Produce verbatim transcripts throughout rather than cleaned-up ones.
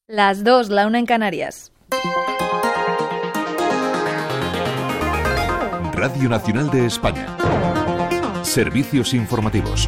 Las dos, la una en Canarias. Radio Nacional de España. Servicios informativos.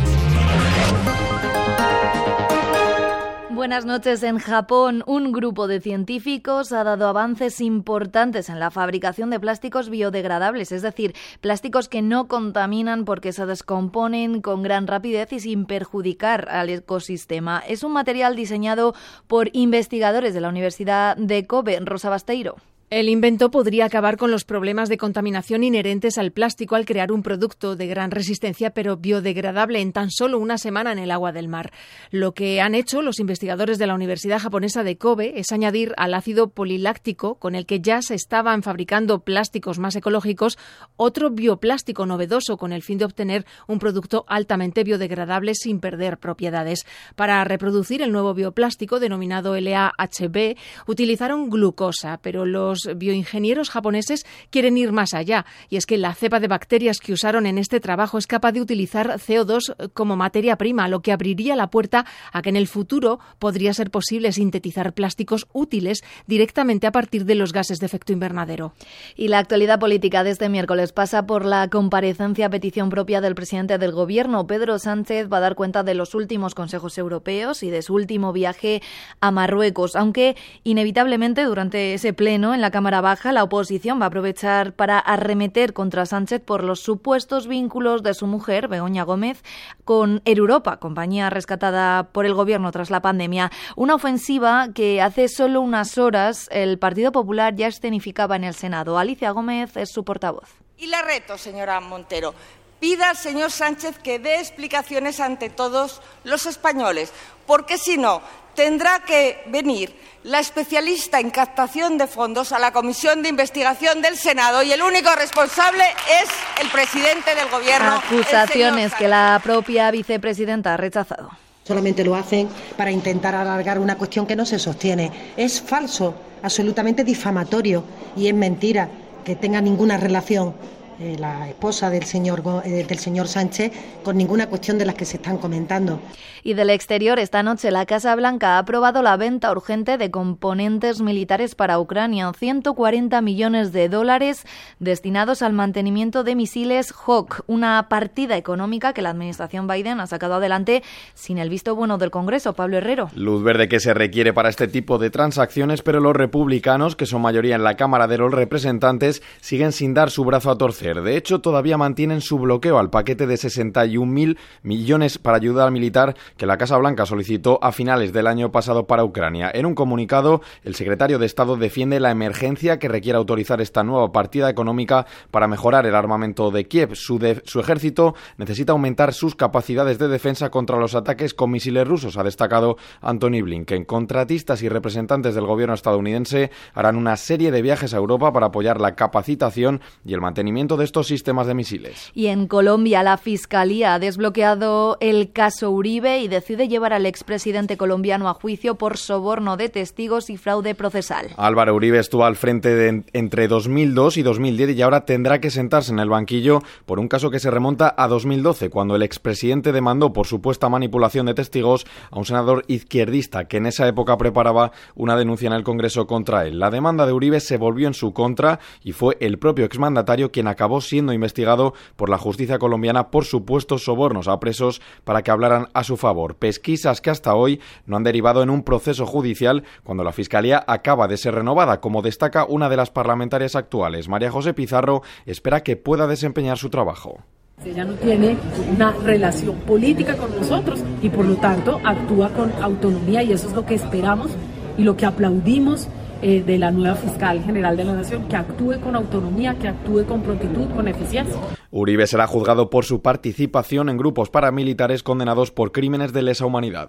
Buenas noches. En Japón, un grupo de científicos ha dado avances importantes en la fabricación de plásticos biodegradables, es decir, plásticos que no contaminan porque se descomponen con gran rapidez y sin perjudicar al ecosistema. Es un material diseñado por investigadores de la Universidad de Kobe. Rosa Basteiro. El invento podría acabar con los problemas de contaminación inherentes al plástico al crear un producto de gran resistencia pero biodegradable en tan solo una semana en el agua del mar. Lo que han hecho los investigadores de la Universidad Japonesa de Kobe es añadir al ácido poliláctico, con el que ya se estaban fabricando plásticos más ecológicos, otro bioplástico novedoso con el fin de obtener un producto altamente biodegradable sin perder propiedades. Para reproducir el nuevo bioplástico, denominado L A H B, utilizaron glucosa, pero los Los bioingenieros japoneses quieren ir más allá, y es que la cepa de bacterias que usaron en este trabajo es capaz de utilizar C O dos como materia prima, lo que abriría la puerta a que en el futuro podría ser posible sintetizar plásticos útiles directamente a partir de los gases de efecto invernadero. Y la actualidad política de este miércoles pasa por la comparecencia a petición propia del presidente del Gobierno. Pedro Sánchez va a dar cuenta de los últimos consejos europeos y de su último viaje a Marruecos, aunque inevitablemente durante ese pleno en la Cámara Baja, la oposición va a aprovechar para arremeter contra Sánchez por los supuestos vínculos de su mujer, Begoña Gómez, con Air Europa, compañía rescatada por el Gobierno tras la pandemia. Una ofensiva que hace solo unas horas el Partido Popular ya escenificaba en el Senado. Alicia Gómez es su portavoz. Y la reto, señora Montero. Pida al señor Sánchez que dé explicaciones ante todos los españoles, porque si no, tendrá que venir la especialista en captación de fondos a la Comisión de Investigación del Senado y el único responsable es el presidente del Gobierno. Acusaciones que la propia vicepresidenta ha rechazado. Solamente lo hacen para intentar alargar una cuestión que no se sostiene. Es falso, absolutamente difamatorio, y es mentira que tenga ninguna relación Eh, la esposa del señor, eh, del señor Sánchez con ninguna cuestión de las que se están comentando. Y del exterior, esta noche la Casa Blanca ha aprobado la venta urgente de componentes militares para Ucrania, ciento cuarenta millones de dólares destinados al mantenimiento de misiles Hawk, una partida económica que la administración Biden ha sacado adelante sin el visto bueno del Congreso. Pablo Herrero. Luz verde que se requiere para este tipo de transacciones, pero los republicanos, que son mayoría en la Cámara de los Representantes, siguen sin dar su brazo a torcer. De hecho, todavía mantienen su bloqueo al paquete de sesenta y un mil millones para ayuda militar que la Casa Blanca solicitó a finales del año pasado para Ucrania. En un comunicado, el secretario de Estado defiende la emergencia que requiere autorizar esta nueva partida económica para mejorar el armamento de Kiev. Su, de, su ejército necesita aumentar sus capacidades de defensa contra los ataques con misiles rusos, ha destacado Antony Blinken. Contratistas y representantes del gobierno estadounidense harán una serie de viajes a Europa para apoyar la capacitación y el mantenimiento de estos sistemas de misiles. Y en Colombia, la Fiscalía ha desbloqueado el caso Uribe y decide llevar al expresidente colombiano a juicio por soborno de testigos y fraude procesal. Álvaro Uribe estuvo al frente de entre dos mil dos y dos mil diez y ahora tendrá que sentarse en el banquillo por un caso que se remonta a dos mil doce, cuando el expresidente demandó por supuesta manipulación de testigos a un senador izquierdista que en esa época preparaba una denuncia en el Congreso contra él. La demanda de Uribe se volvió en su contra y fue el propio exmandatario quien acabó acabó siendo investigado por la justicia colombiana por supuestos sobornos a presos para que hablaran a su favor. Pesquisas que hasta hoy no han derivado en un proceso judicial cuando la Fiscalía acaba de ser renovada, como destaca una de las parlamentarias actuales. María José Pizarro espera que pueda desempeñar su trabajo. Ella no tiene una relación política con nosotros y por lo tanto actúa con autonomía, y eso es lo que esperamos y lo que aplaudimos eh, de la nueva fiscal general de la Nación, que actúe con autonomía, que actúe con prontitud, con eficiencia. Uribe será juzgado por su participación en grupos paramilitares condenados por crímenes de lesa humanidad.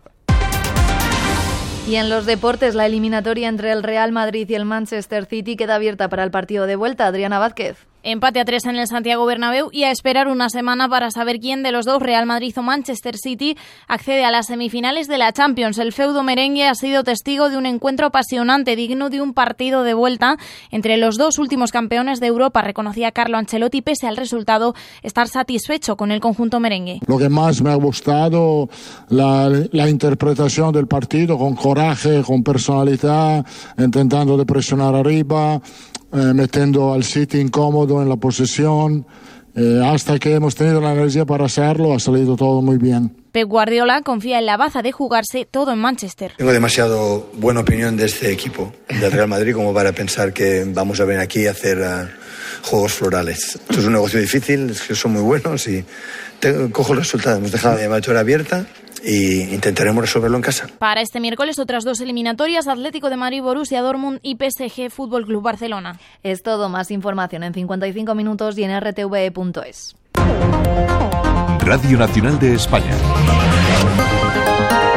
Y en los deportes, la eliminatoria entre el Real Madrid y el Manchester City queda abierta para el partido de vuelta. Adriana Vázquez. Empate a tres en el Santiago Bernabéu y a esperar una semana para saber quién de los dos, Real Madrid o Manchester City, accede a las semifinales de la Champions. El feudo merengue ha sido testigo de un encuentro apasionante, digno de un partido de vuelta entre los dos últimos campeones de Europa, reconocía Carlo Ancelotti, pese al resultado, estar satisfecho con el conjunto merengue. Lo que más me ha gustado, la, la interpretación del partido, con coraje, con personalidad, intentando de presionar arriba, Eh, metiendo al City incómodo en la posesión, eh, hasta que hemos tenido la energía para hacerlo, ha salido todo muy bien. Pep Guardiola confía en la baza de jugarse todo en Manchester. Tengo demasiado buena opinión de este equipo, del Real Madrid, como para pensar que vamos a venir aquí a hacer uh, juegos florales. Esto es un negocio difícil, es que son muy buenos y te, cojo el resultado. Hemos dejado la llamatoria abierta y intentaremos resolverlo en casa. Para este miércoles, otras dos eliminatorias: Atlético de Madrid, Borussia Dortmund y P S G Fútbol Club Barcelona. Es todo. Más información en cincuenta y cinco minutos y en r t v e punto es. Radio Nacional de España.